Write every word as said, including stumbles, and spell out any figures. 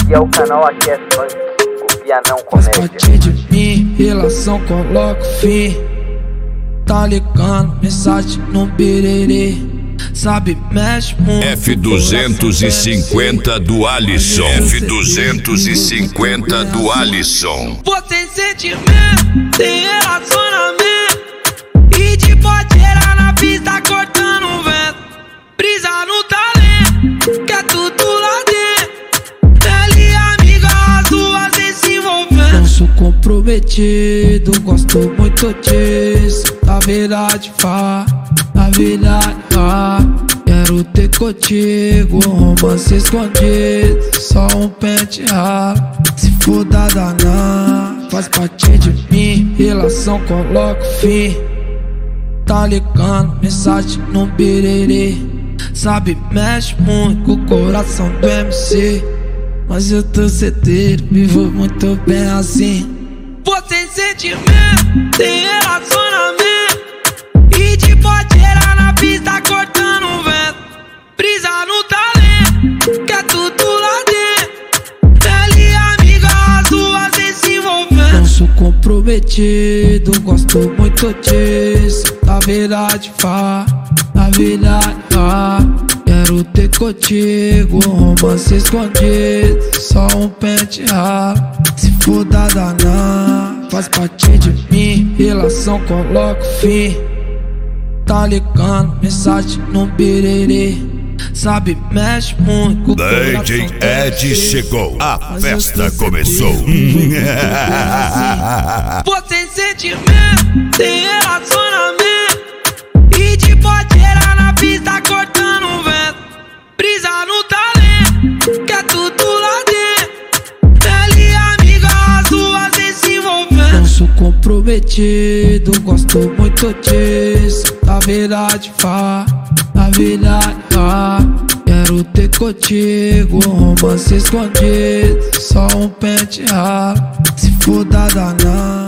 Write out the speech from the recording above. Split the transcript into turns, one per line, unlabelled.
Aqui é o canal Aqui é Funk, copia não
Faz
comédia.
parte de mim, relação coloco fim. Tá ligando, mensagem no birerê. Sabe, mexe muito.
F duzentos e cinquenta do Alisson. F duzentos e cinquenta do Alisson.
Pô, tem sentimento, tem relacionamento. E te pode gerar na pista cortando o vento. Brisa no talento, que é tudo lá dentro. Ela e amiga, as duas vêm se envolvendo. Não sou comprometido, gosto muito disso. Na verdade, fá, na verdade, fá. Quero ter contigo, um romance escondido. Só um pente ralo, se for da danar. Faz parte de mim, relação coloco fim. Tá ligando, mensagem no birerê. Sabe, mexe muito com o coração do M C. Mas eu tô certeiro, vivo muito bem assim. Pô, tem sentimento, tem relacionamento. E te pode gerar na pista cortando o vento. Brisa no talento, que é tudo lá dentro. Ela e amiga, as duas vêm se envolvendo. Não sou comprometido, gosto muito disso. Na verdade, fá, na verdade, fá. Quero ter contigo, um romance escondido. Só um pente ralo, se for da danar. Faz parte de mim, relação coloco fim. Tá ligando, mensagem no birerê. Sabe, mexe muito com o
D J Ed chegou, a festa começou.
Pô, tem sentimento, tem relacionamento. E te pode gerar na pista cortando o vento. Brisa no talento, que é tudo lá dentro. Ela e amiga, as duas vêm se envolvendo. Não sou comprometido, gosto muito disso. Na verdade, fá, na verdade, fá. Quero ter contigo, um romance escondido. Só um pente ralo, se for da danar.